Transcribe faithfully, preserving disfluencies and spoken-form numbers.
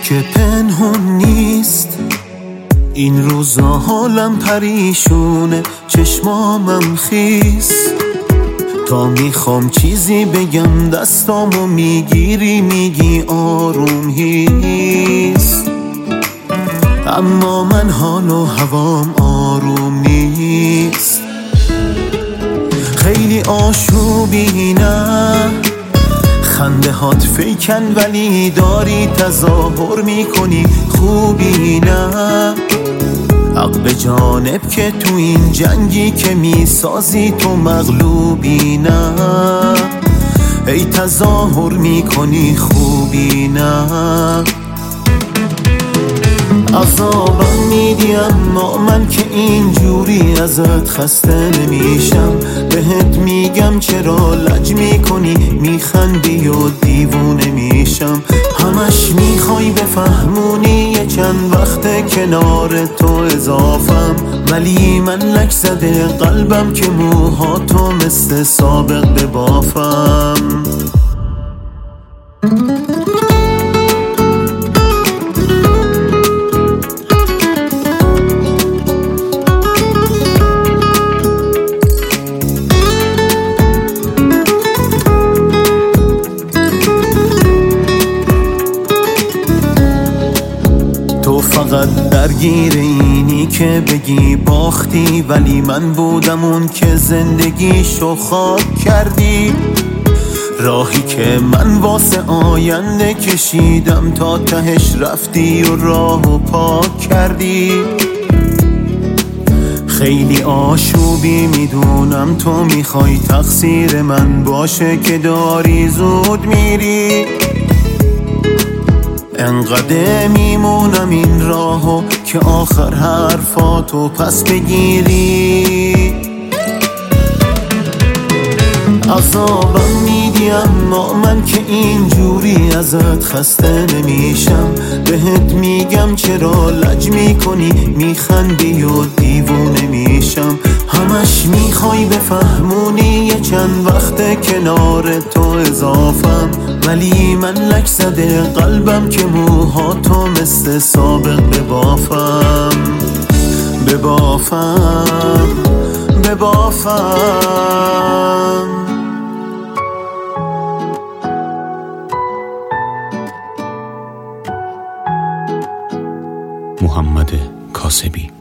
که پنهون نیست. این روزا حالم پریشونه، چشمامم خیس. تا میخوام چیزی بگم دستامو میگیری میگی آروم هیست. اما من حال و هوام آروم نیست. خیلی آشوبی نه، خنده هات فیکن ولی داری تظاهر میکنی خوبی نه. حق به جانب که تو این جنگی که میسازی تو مغلوبی نه. ای تظاهر میکنی خوبی نه. عذابم میدی اما من که اینجوری ازت خسته نمیشم. بهت میگم چرا لج میکنی، میخندی و دیوونه میشم. همش میخوای بفهمونی یه چند وقت کنار تو اضافم، ولی من لک زده قلبم که موهاتو مثل سابق ببافم. تو فقط درگیر اینی که بگی باختی، ولی من بودم اون که زندگیشو خاک کردی. راهی که من واسه آینده کشیدم تا تهش رفتی و راهو پاک کردی. خیلی آشوبی میدونم تو میخوای تقصیر من باشه که داری زود میری. انقدر میمونم این راهو که آخر حرفاتو پس بگیری. عذابم میدی اما من که اینجوری ازت خسته نمیشم. بهت میگم چرا لج میکنی، میخندی و دیوونه میشم. همش میخوای بفهمونی یه چند وقت کنار تو اضافم، ولی من لک زده قلبم که موهاتو مثل سابق ببافم. ببافم ببافم. محمد کاسبی.